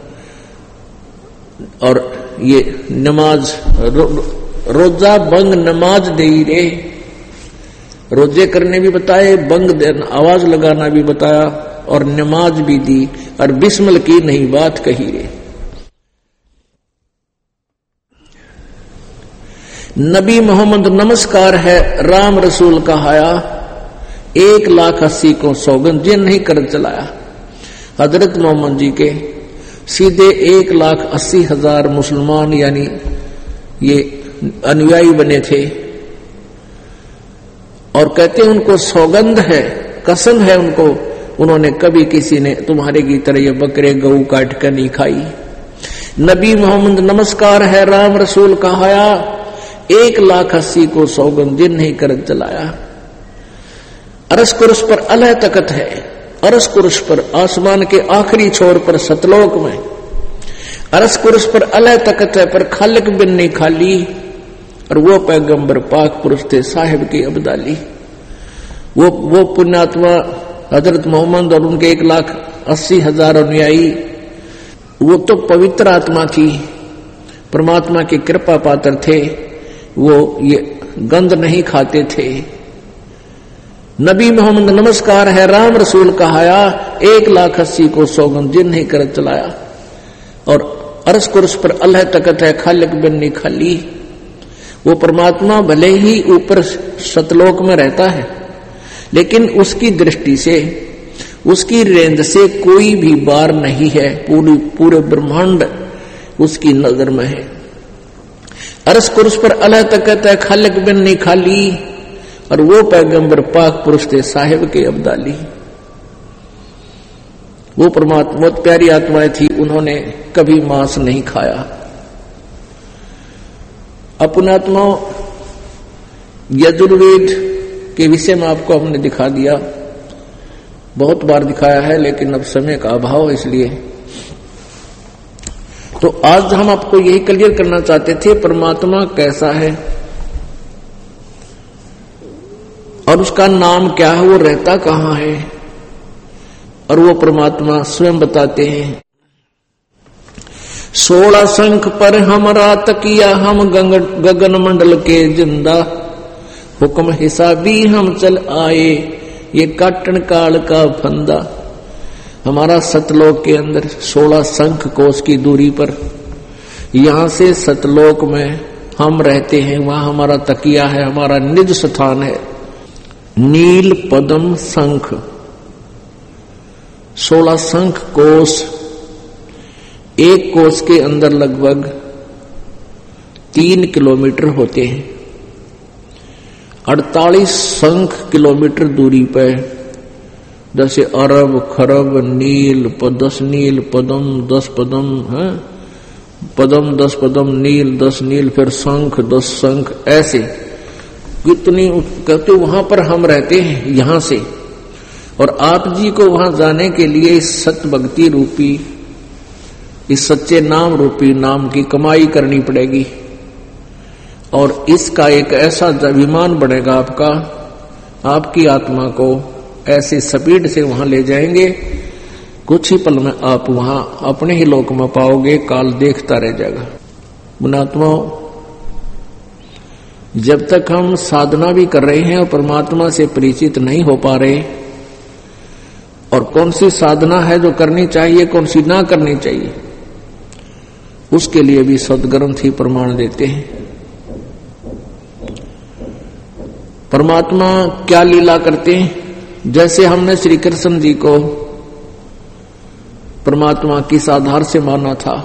और ये नमाज रो, रोजा बंग नमाज दे रे, रोजे करने भी बताए, बंग देना आवाज लगाना भी बताया और नमाज भी दी और बिस्मिल की नई बात कही रे। नबी मोहम्मद नमस्कार है राम रसूल कहाया, एक लाख अस्सी को सौगंध जिन नहीं कर चलाया। हजरत मोहम्मद जी के सीधे एक लाख अस्सी हजार मुसलमान यानी ये अनुयायी बने थे और कहते उनको सौगंध है, कसम है उनको, उन्होंने कभी किसी ने तुम्हारे की तरह ये बकरे गऊ काट कर नहीं खाई। नबी मोहम्मद नमस्कार है राम रसूल कहाया, एक लाख अस्सी को सौगंध जिन नहीं कर चलाया। अरस कुरस पर अलह तकत है, अरस कुरस पर आसमान के आखिरी छोर पर सतलोक में, अरस कुरस पर अलह तकत है पर खालिक बिन नहीं खाली, और वो पैगंबर पाक पुरुष थे साहिब की अब्दाली। वो वो पुण्यात्मा हजरत मोहम्मद और उनके एक लाख अस्सी हजार अनुयायी, वो तो पवित्र आत्मा थी, परमात्मा की कृपा पात्र थे, वो ये गंध नहीं खाते थे। नबी मोहम्मद नमस्कार है राम रसूल कहाया, एक लाख अस्सी को सौगंध जिन नहीं कर चलाया। और अरस कुरस पर अल्लाह तकत है खालिक बिन नहीं खाली। वो परमात्मा भले ही ऊपर सतलोक में रहता है, लेकिन उसकी दृष्टि से, उसकी रेंज से कोई भी बार नहीं है, पूरी पूरे ब्रह्मांड उसकी नजर में है। अरस कुरस पर अल्लाह तकत है खालिक बिन नहीं खाली, और वो पैगंबर पाक पुरुष थे साहिब के अब्दाली। वो परमात्मा बहुत प्यारी आत्माएं थी, उन्होंने कभी मांस नहीं खाया। अपनात्मा यजुर्वेद के विषय में आपको हमने दिखा दिया, बहुत बार दिखाया है, लेकिन अब समय का अभाव है, इसलिए तो आज हम आपको यही क्लियर करना चाहते थे परमात्मा कैसा है और उसका नाम क्या है, वो रहता कहां है, और वो परमात्मा स्वयं बताते हैं। सोलह शंख पर हमरा तकिया, हम गगन मंडल के जिंदा, हुक्म हिसाबी हम चल आए, ये काटन काल का फंदा। हमारा सतलोक के अंदर सोलह शंख कोस की दूरी पर, यहां से सतलोक में हम रहते हैं, वहां हमारा तकिया है, हमारा निज स्थान है। नील पद्म शंख, सोलह शंख कोस, एक कोस के अंदर लगभग तीन किलोमीटर होते हैं। अड़तालीस शंख किलोमीटर दूरी पर, जैसे अरब खरब नील दस नील पदम दस पदम है, पदम दस पदम नील दस नील, फिर शंख दस शंख, ऐसे कितनी कहते वहां पर हम रहते हैं यहां से। और आप जी को वहां जाने के लिए इस सत्य भक्ति रूपी, इस सच्चे नाम रूपी नाम की कमाई करनी पड़ेगी, और इसका एक ऐसा विमान बनेगा आपका, आपकी आत्मा को ऐसे स्पीड से वहां ले जाएंगे, कुछ ही पल में आप वहां अपने ही लोक में पाओगे, काल देखता रह जाएगा। मुनात्मा, जब तक हम साधना भी कर रहे हैं और परमात्मा से परिचित नहीं हो पा रहे, और कौन सी साधना है जो करनी चाहिए, कौन सी ना करनी चाहिए, उसके लिए भी सद्ग्रंथ ही प्रमाण देते हैं। परमात्मा क्या लीला करते हैं, जैसे हमने श्री कृष्ण जी को परमात्मा किस आधार से माना था,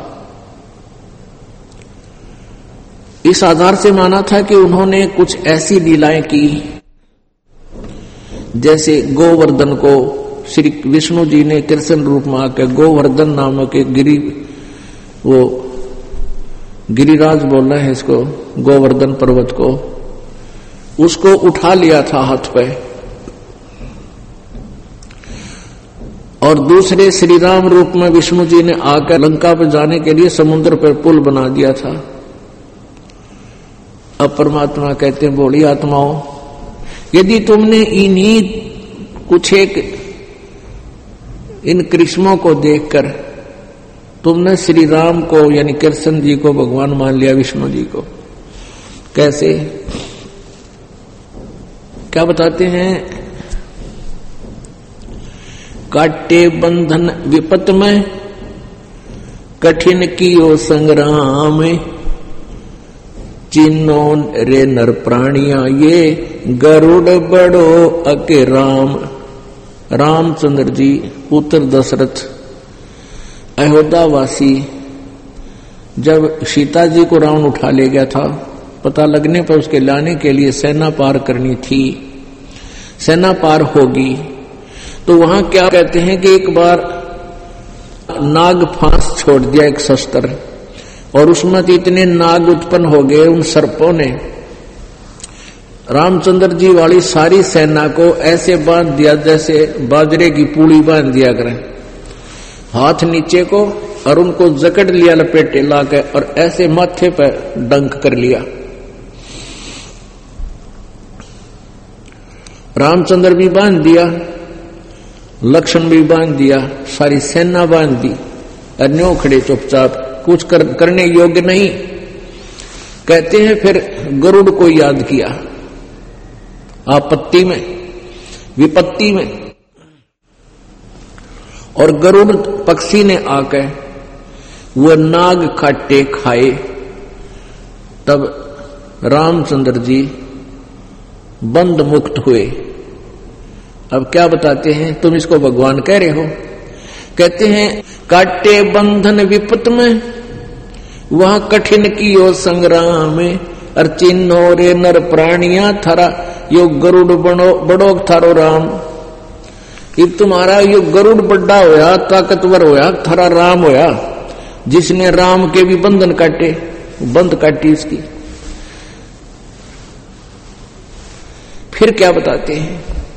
इस आधार से माना था कि उन्होंने कुछ ऐसी लीलाएं की, जैसे गोवर्धन को श्री विष्णु जी ने कृष्ण रूप में आकर गोवर्धन नामक एक गिरी, वो गिरिराज बोल रहे हैं इसको, गोवर्धन पर्वत को, उसको उठा लिया था हाथ पे। और दूसरे श्री राम रूप में विष्णु जी ने आकर लंका पर जाने के लिए समुद्र पर पुल बना दिया था। अब परमात्मा कहते हैं, बोली आत्माओं, यदि तुमने इन्हीं कुछ एक इन कृष्णों को देखकर तुमने श्री राम को यानी कृष्ण जी को भगवान मान लिया, विष्णु जी को, कैसे, क्या बताते हैं, काटे बंधन विपत में कठिन कियो संग्राम, चिन्नो रे नर प्राणिया ये गरुड़ बड़ो अके राम। रामचंद्र जी पुत्र दशरथ अयोध्यावासी, जब सीता जी को रावण उठा ले गया था, पता लगने पर उसके लाने के लिए सेना पार करनी थी, सेना पार होगी, तो वहां क्या कहते हैं कि एक बार नाग फांस छोड़ दिया, एक शस्त्र, और उसमें इतने नाग उत्पन्न हो गए उन सर्पों ने रामचंद्र जी वाली सारी सेना को ऐसे बांध दिया जैसे बाजरे की पूड़ी बांध दिया करें, हाथ नीचे को, और उनको जकड़ लिया लपेटे लाकर, और ऐसे माथे पर डंक कर लिया। रामचंद्र भी बांध दिया, लक्ष्मण भी बांध दिया, सारी सेना बांध दी, और न्यों खड़े चुपचाप, कुछ कर, करने योग्य नहीं। कहते हैं फिर गरुड़ को याद किया आपत्ति में, विपत्ति में, और गरुड़ पक्षी ने आकर वो नाग काटे खाए, तब रामचंद्र जी बंद मुक्त हुए। अब क्या बताते हैं, तुम इसको भगवान कह रहे हो, कहते हैं काटे बंधन विपत में वह कठिन कियो संग्राम, अर्चिन्नो रे नर प्राणिया थारा यो गरुड़ बड़ो बड़ो थारो राम। एक तुम्हारा यो गरुड़ बड़ा होया, ताकतवर होया, थारा राम होया, जिसने राम के भी बंधन काटे, बंद काटी इसकी। फिर क्या बताते हैं,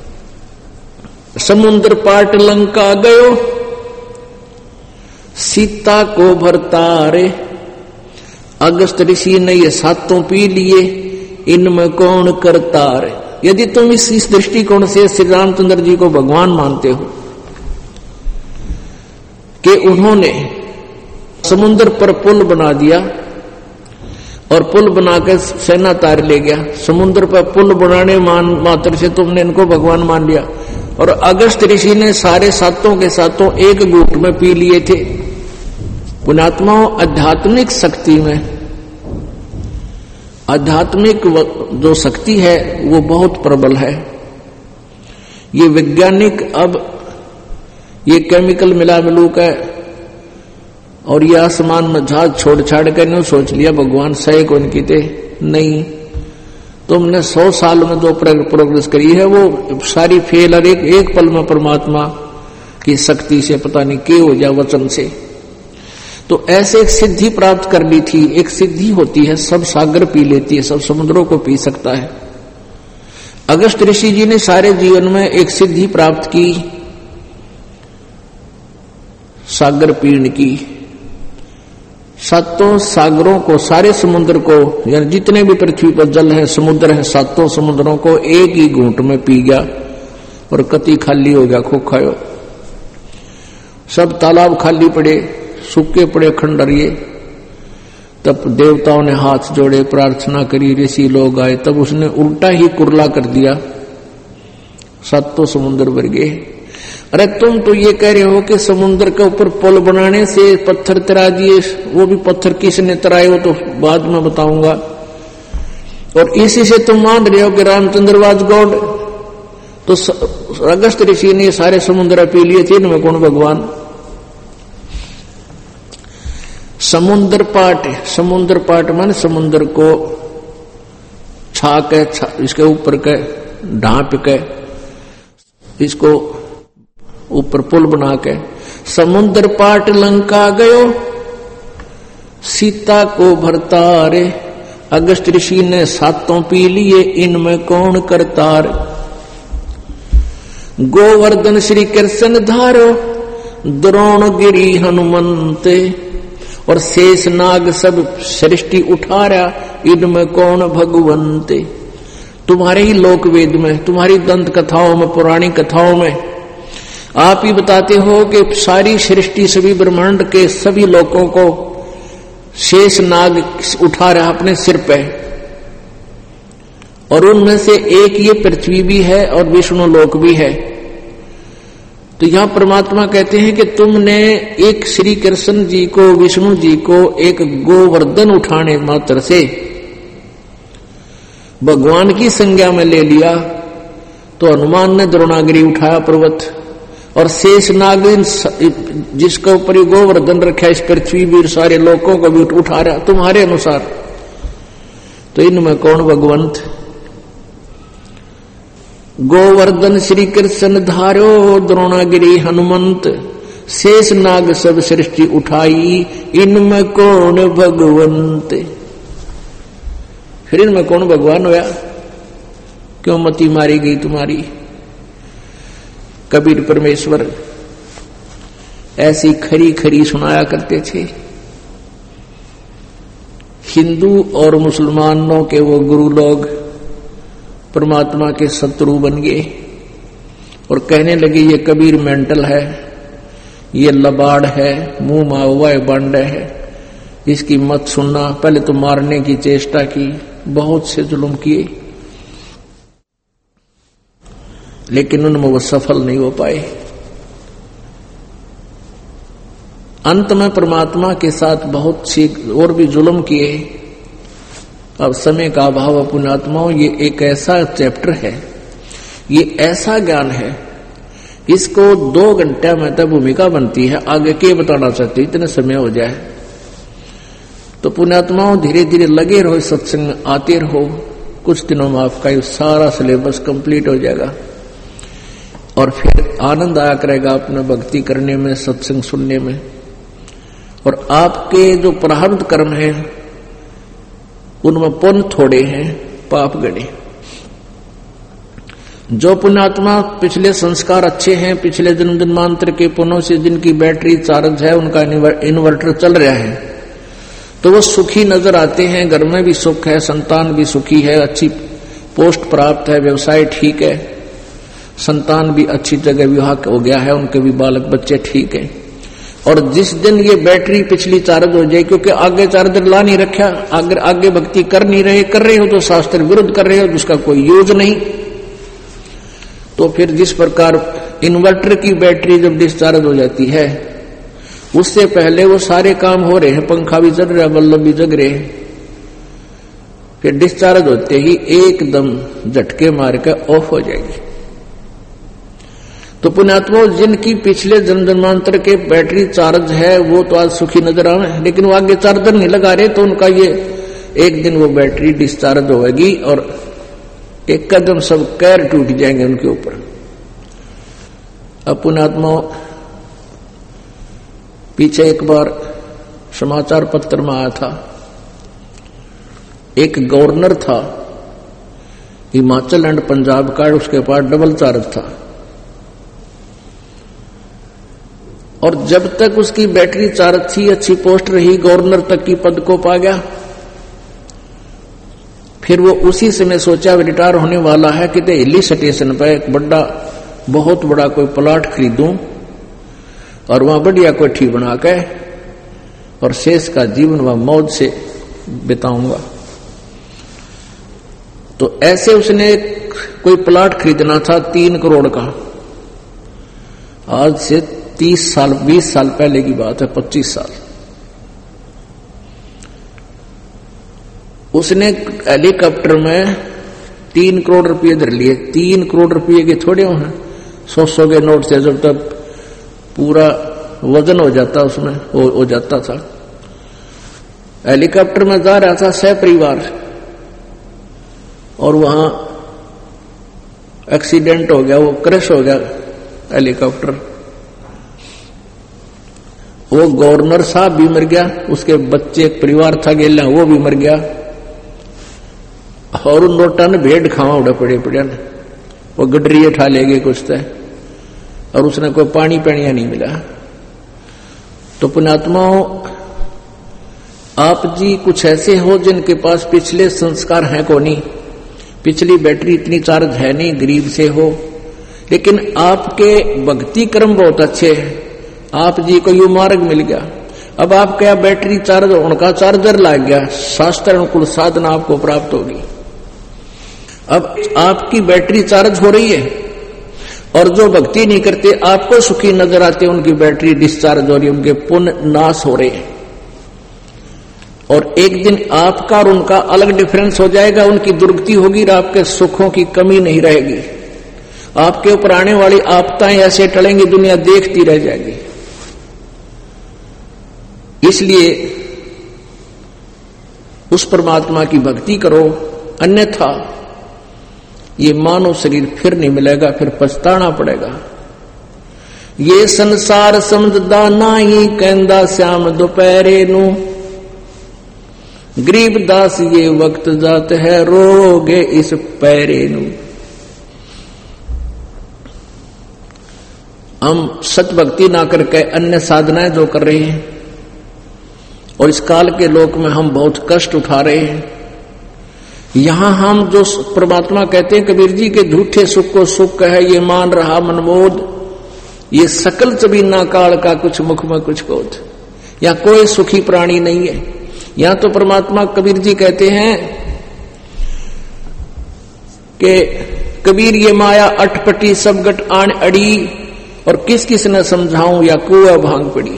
समुद्र पाट लंका गयो सीता को भरतारे, अगस्त ऋषि ने ये सातों पी लिए, इनमें कौन करता रे। यदि तुम इस, इस दृष्टिकोण से श्री रामचंद्र जी को भगवान मानते हो कि उन्होंने समुद्र पर पुल बना दिया और पुल बनाकर सेना तार ले गया, समुद्र पर पुल बनाने मान मात्र से तुमने इनको भगवान मान लिया, और अगस्त ऋषि ने सारे सातों के सातों एक घूंट में पी लिए थे। पुण्यात्माओं, आध्यात्मिक शक्ति में, आध्यात्मिक जो शक्ति है वो बहुत प्रबल है। ये वैज्ञानिक अब ये केमिकल मिला मिलू का और ये आसमान में जहाज छोड़ छाड़ कर नहीं सोच लिया भगवान सही को उनकी थे, नहीं, तुमने सौ साल में जो प्रोग्रेस करी है वो सारी फेल, और एक, एक पल में परमात्मा की शक्ति से पता नहीं क्या हो जाए वचन से। तो ऐसे एक सिद्धि प्राप्त कर ली थी, एक सिद्धि होती है, सब सागर पी लेती है, सब समुद्रों को पी सकता है। अगस्त ऋषि जी ने सारे जीवन में एक सिद्धि प्राप्त की, सागर पीण की, सातों सागरों को, सारे समुद्र को, यानी जितने भी पृथ्वी पर जल है, समुद्र है, सातों समुद्रों को एक ही घूंट में पी गया और कति खाली हो गया, खोखायो। सब तालाब खाली पड़े, सूखे पड़े खंडरिए। तब देवताओं ने हाथ जोड़े, प्रार्थना करी, ऋषि लोग आए, तब उसने उल्टा ही कुरला कर दिया, सातों समुद्र भर गए। अरे तुम तो ये कह रहे हो कि समुद्र के ऊपर पुल बनाने से पत्थर तरा दिए, वो भी पत्थर किसने तराए वो तो बाद में बताऊंगा, और इसी से तुम मान रहे हो कि रामचंद्र वाज गॉड। तो अगस्त ऋषि ने सारे समुद्र पी लिए थे, इनमें कौन भगवान। समुद्र पाट, समुद्र पाट मान समुद्र को छा के, इसके ऊपर के ढांप के, इसको ऊपर पुल बना के। समुद्र पाट लंका गयो, सीता को भरतारे, अगस्त ऋषि ने सातों पी लिए, इनमें कौन करतार। गोवर्धन श्री कृष्ण धारो, द्रोण गिरी हनुमंते, और शेष नाग सब सृष्टि उठारा, इनमें कौन भगवंते। तुम्हारे ही लोक वेद में, तुम्हारी दंत कथाओं में, पुरानी कथाओं में आप ही बताते हो कि सारी सृष्टि, सभी ब्रह्मांड के सभी लोकों को शेष नाग उठा रहा अपने सिर पे, और उनमें से एक ये पृथ्वी भी है और विष्णु लोक भी है। तो यहां परमात्मा कहते हैं कि तुमने एक श्री कृष्ण जी को, विष्णु जी को एक गोवर्धन उठाने मात्र से भगवान की संज्ञा में ले लिया, तो हनुमान ने द्रोणागिरी उठाया पर्वत, और शेष नाग जिसके ऊपर ये गोवर्धन रखा, इस पृथ्वी भी सारे लोगों को भी उठा रहा तुम्हारे अनुसार। तो इनमें कौन भगवंत। गोवर्धन श्री कृष्ण धारो, द्रोणागिरी हनुमंत, शेष नाग सब सृष्टि उठाई, इनमें कौन भगवंत। फिर इनमें कौन भगवान होया, क्यों मती मारी गई तुम्हारी। कबीर परमेश्वर ऐसी खरी खरी सुनाया करते थे। हिंदू और मुसलमानों के वो गुरु लोग परमात्मा के शत्रु बन गए और कहने लगे ये कबीर मेंटल है, ये लबाड़ है, मुंह मावा बांडे है, इसकी मत सुनना। पहले तो मारने की चेष्टा की, बहुत से जुल्म किए, लेकिन उनमें वो सफल नहीं हो पाए। अंत में परमात्मा के साथ बहुत सी और भी जुल्म किए। अब समय का अभाव पुण्यात्माओं, ये एक ऐसा चैप्टर है, ये ऐसा ज्ञान है, इसको दो घंटे में तब भूमिका बनती है, आगे के बताना चाहते इतने समय हो जाए। तो पुण्यात्माओं धीरे धीरे लगे रहो, सत्संग में आते रहो, कुछ दिनों में आपका सारा सिलेबस कंप्लीट हो जाएगा और फिर आनंद आया करेगा अपने भक्ति करने में, सत्संग सुनने में। और आपके जो प्रारब्ध कर्म हैं उनमें पुण्य थोड़े हैं, पाप गणे। जो पुण्यात्मा पिछले संस्कार अच्छे हैं, पिछले जन्म जन्मांतर के पुण्यों से जिनकी बैटरी चार्ज है, उनका इन्वर्टर चल रहा है, तो वो सुखी नजर आते हैं। घर में भी सुख है, संतान भी सुखी है, अच्छी पोस्ट प्राप्त है, व्यवसाय ठीक है, संतान भी अच्छी जगह विवाह हो गया है, उनके भी बालक बच्चे ठीक है। और जिस दिन ये बैटरी पिछली चार्ज हो जाए, क्योंकि आगे चार्जर ला नहीं रखा, आगे आगे भक्ति कर नहीं रहे, कर रहे हो तो शास्त्र विरुद्ध कर रहे हो, जिसका कोई यूज नहीं, तो फिर जिस प्रकार इन्वर्टर की बैटरी जब डिस्चार्ज हो जाती है, उससे पहले वो सारे काम हो रहे हैं, पंखा भी चल रहा है, बल्ब भी जग रहे हैं, फिर डिस्चार्ज होते ही एकदम झटके मार कर ऑफ हो जाएगी। तो पुण्यात्मा जिनकी पिछले जन्म जन्मांतर के बैटरी चार्ज है, वो तो आज सुखी नजर आ रहे हैं, लेकिन वो आगे चार्जर नहीं लगा रहे, तो उनका ये एक दिन वो बैटरी डिस्चार्ज होगी और एक कदम सब कैर टूट जाएंगे उनके ऊपर। अब पुण्यात्मा पीछे एक बार समाचार पत्र में आया था, एक गवर्नर था हिमाचल एंड पंजाब का, उसके पास डबल चार्ज था, और जब तक उसकी बैटरी चार्ज थी, अच्छी पोस्ट रही, गवर्नर तक की पद को पा गया। फिर वो उसी समय सोचा रिटायर होने वाला है कि दिल्ली स्टेशन पर एक बड़ा बहुत बड़ा कोई प्लाट खरीदूं और वहां बढ़िया कोठी बना के और शेष का जीवन वहां मौज से बिताऊंगा। तो ऐसे उसने कोई प्लाट खरीदना था तीन करोड़ का। आज से तीस साल बीस साल पहले की बात है, पच्चीस साल। उसने हेलीकॉप्टर में तीन करोड़ रुपये धर लिए। तीन करोड़ रुपये के थोड़े हैं, सौ सौ के नोट से जब तक पूरा वजन हो जाता उसमें हो, हो जाता था। हेलीकॉप्टर में जा रहा था सह परिवार और वहां एक्सीडेंट हो गया, वो क्रैश हो गया हेलीकॉप्टर। वो गवर्नर साहब भी मर गया, उसके बच्चे एक परिवार था गेला वो भी मर गया, और उन नोटा ने भेड़ खावा उड़ा पड़े पड़े न वो गडरिए ठा ले गए कुछ तय, और उसने कोई पानी पीनिया नहीं मिला। तो पुण्यात्माओं, आप जी कुछ ऐसे हो जिनके पास पिछले संस्कार हैं को नहीं, पिछली बैटरी इतनी चार्ज है नहीं, गरीब से हो, लेकिन आपके भक्ति कर्म बहुत अच्छे हैं, आप जी को यू मार्ग मिल गया। अब आप क्या बैटरी चार्ज उनका चार्जर लग गया, शास्त्र अनुकूल साधना आपको प्राप्त होगी। अब आपकी बैटरी चार्ज हो रही है, और जो भक्ति नहीं करते आपको सुखी नजर आते, उनकी बैटरी डिस्चार्ज हो रही है, उनके पुण्य नाश हो रहे हैं। और एक दिन आपका और उनका अलग डिफरेंस हो जाएगा, उनकी दुर्गति होगी और आपके सुखों की कमी नहीं रहेगी। आपके ऊपर आने वाली आपदाएं ऐसे टलेंगी, दुनिया देखती रह जाएगी। इसलिए उस परमात्मा की भक्ति करो, अन्यथा ये मानव शरीर फिर नहीं मिलेगा, फिर पछताना पड़ेगा। ये संसार समझदा नाही कहंदा श्याम दोपहरे नू, गरीबदास ये वक्त जात है रोगे इस पैरे नू। हम सतभक्ति ना करके अन्य साधनाएं जो कर रहे हैं, और इस काल के लोक में हम बहुत कष्ट उठा रहे हैं। यहां हम जो परमात्मा कहते हैं, कबीर जी के झूठे सुख को सुख है ये मान रहा मनमोद, ये सकल चबीना काल का कुछ मुख में कुछ कोद, या कोई सुखी प्राणी नहीं है। यहां तो परमात्मा कबीर जी कहते हैं कि कबीर ये माया अटपटी सब गट आन अड़ी, और किस किस ने समझाऊं या कुआ भांग पड़ी।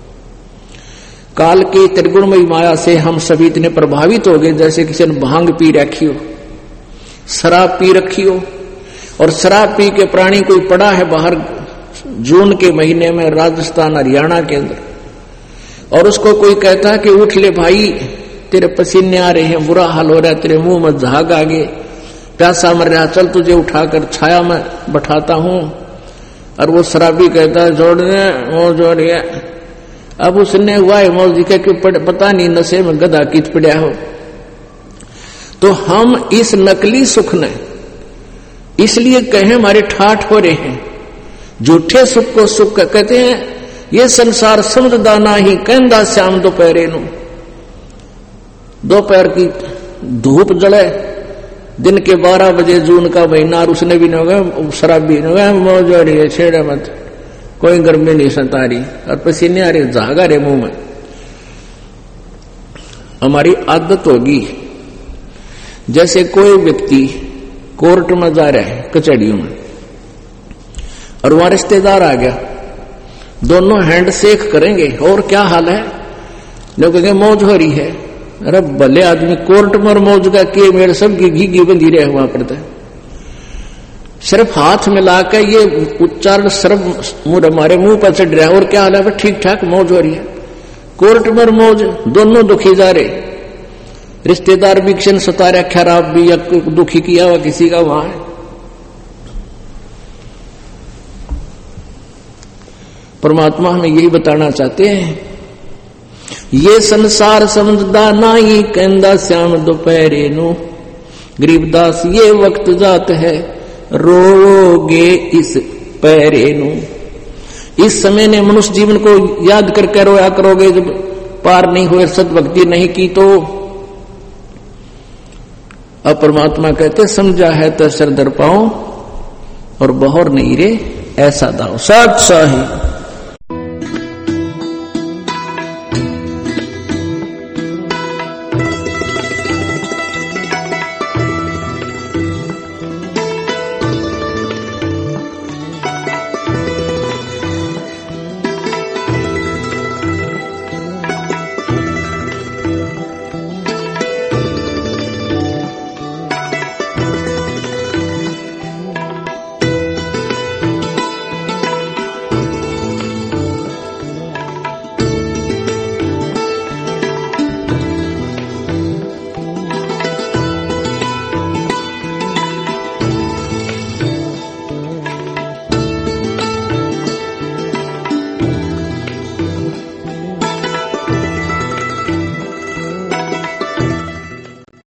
काल की त्रिगुणमयी माया से हम सभी इतने प्रभावित हो गए, जैसे किसी ने भांग पी रखी हो, शराब पी रखी हो। और शराब पी के प्राणी कोई पड़ा है बाहर जून के महीने में राजस्थान हरियाणा के अंदर, और उसको कोई कहता है कि उठ ले भाई, तेरे पसीने आ रहे हैं, बुरा हाल हो रहा है, तेरे मुंह में झाग आ गए, प्यासा मर रहा, चल तुझे उठाकर छाया में बैठाता हूं। और वो शराबी कहता है जोड़ दे वो जोड़ गया। अब उसने हुआ है मौज के पता नहीं नशे में गधा कित पड़ा हो। तो हम इस नकली सुख ने इसलिए कहे हमारे ठाठ हो रहे हैं, झूठे सुख को सुख कहते हैं। ये संसार समझदा नाही कहंदा श्याम दोपहरे नू, दोपहर की धूप जले, दिन के बारह बजे जून का महीना, और उसने भी नहीं होगा शराब भी नहीं होगा, मौज हो रही है, छेड़े मत, कोई गर्मी नहीं सता रही, और पसीने आ रहे, झागा रहे मुंह में। हमारी आदत होगी, जैसे कोई व्यक्ति कोर्ट में जा रहा है कचहरियों में, और वहां रिश्तेदार आ गया, दोनों हैंड शेक करेंगे, और क्या हाल है, लोग कहेंगे मौज हो रही है। अरे भले आदमी कोर्ट में मौज का किए मेरे सब की घी घी बंधी रहे वहां पर, सिर्फ हाथ मिला के ये उच्चारण सिर्फ हमारे मुंह पर चढ़ रहा है, और क्या हाल है, ठीक ठाक मौज हो रही है। कोर्ट में मौज, दोनों दुखी जा रहे, रिश्तेदार भी क्षण सता रहा, खराब भी या दुखी किया हुआ किसी का वहां है। परमात्मा हमें यही बताना चाहते हैं, ये संसार समझदा नाही कहंदा श्याम दोपहरे नू, गरीबदास ये वक्त जात है रोगे इस पैरे नू। इस समय ने मनुष्य जीवन को याद करके रोया करोगे, जब पार नहीं हुए, सद्भक्ति नहीं की तो। अब परमात्मा कहते समझा है तो सर दर पाओ, और बहर नहीं रे ऐसा दाओ। सच सही।